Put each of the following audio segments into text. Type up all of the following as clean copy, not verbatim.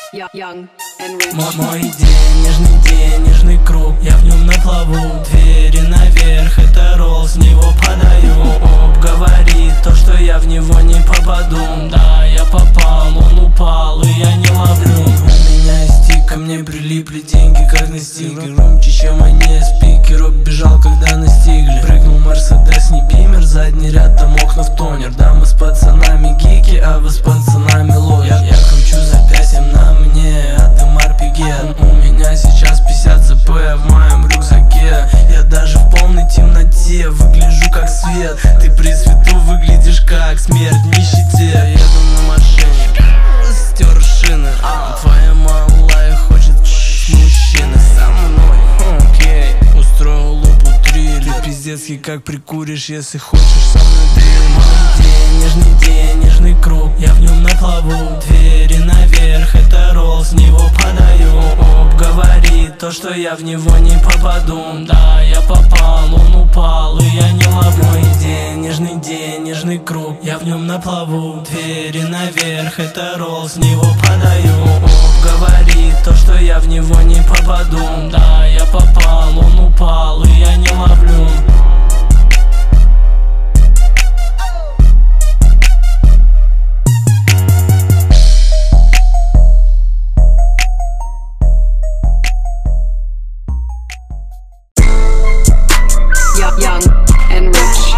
Мой денежный круг, я в нем на плаву. Двери наверх, это ролл, с него подаю. Говорит то, что я в него не попаду. Да, я попал, он упал, и я не ловлю. У меня стик, ко мне прилипли деньги, как на стикер. Громче, чем они, спикер бежал, когда настигли. Прыгнул Мерседес, не бимер, задний ряд, там окна в тонер. Да, мы с пацанами гики, а вы с пацанами лохи. Я кручу запястьем на мне, а ты марпиген. У меня сейчас 50 ЦП в моем рюкзаке. Я даже в полной темноте выгляжу как свет. Ты при свету выглядишь как смерть в нищете. Я еду на машине, стер шины. Твоя малая хочет мужчины со мной. Окей, устроил лупу 3. Ты пиздецкий, как прикуришь, если хочешь со мной дрель. Мой денежный круг, я в нем на плаву. Двери наверх, это ролл, с него подаю. Говорит то, что я в него не попаду. Да, я попал, он упал, и я не ловлю. Мой денежный круг, я в нем на плаву. Двери наверх, это ролл, с него подаю. Говорит то, что я в него не попаду. Да, я попал, он упал, и я не ловлю. Young and rich.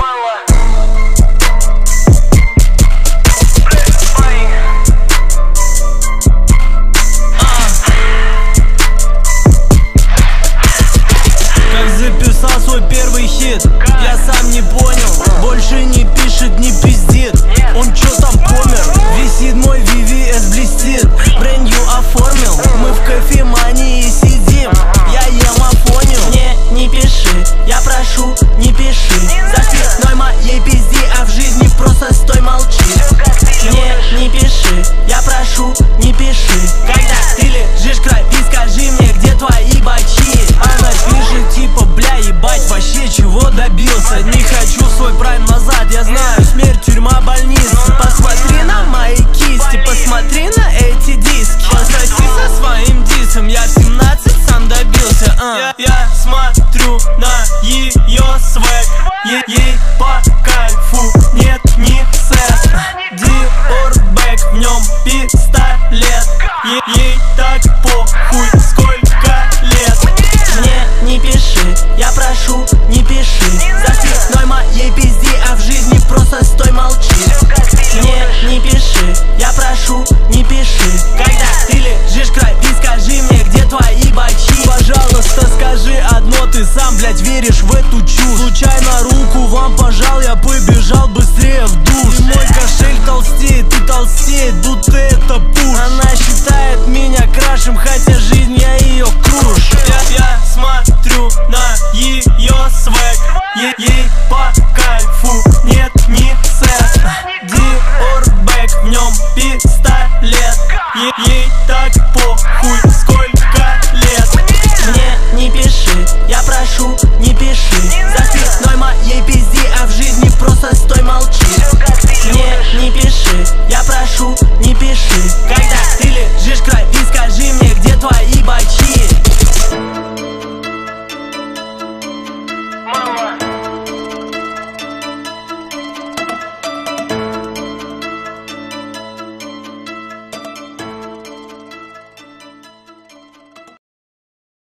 Как записал свой первый хит, я сам не понял. Больше не пишет, не пиздит. Он чё там помер? Висит мой VVS, блестит. Брендью оформил. Мы в кофемании сидим. Я ем афонил. Не пиши, я прошу, не пиши. За спиной моей пизди, а в жизни просто стой, молчи. Не пиши, я прошу, не пиши. Когда ты лежишь край, и скажи мне, где твои бачи. Она пишет типа, бля, ебать, вообще чего добился. Не хочу в свой прайм назад, я знаю, смерть, тюрьма, больница. Посмотри на мои кисти, посмотри на эти диски. Пососи со своим дисом, я в 17 сам добился. Я смотрю на ее свек, ей по кайфу, нет, не секс. Диорбэк, в нем пистолет, ей так похуй, сколько лет. Не пиши, я прошу, не пиши. За спиной моей пизди, а в жизни просто стой, молчи. Не пиши, я прошу, не пиши. Когда ты лежишь край, и скажи мне, где твои бачи. Пожалуйста, скажи одно, ты сам, блядь, веришь в эту чушь. Случайно руку вам пожал, я побежал быстрее в душ. И мой кошель толстеет и толстеет, будто это пуш. Она считает меня крашем, хотя жизнь я ее крушу. Я смотрю на ее свек, ей по кайфу, нет, не секс. Диорбэк, в нем пистолет, ей так похуй, сколько лет. Не пиши, я прошу,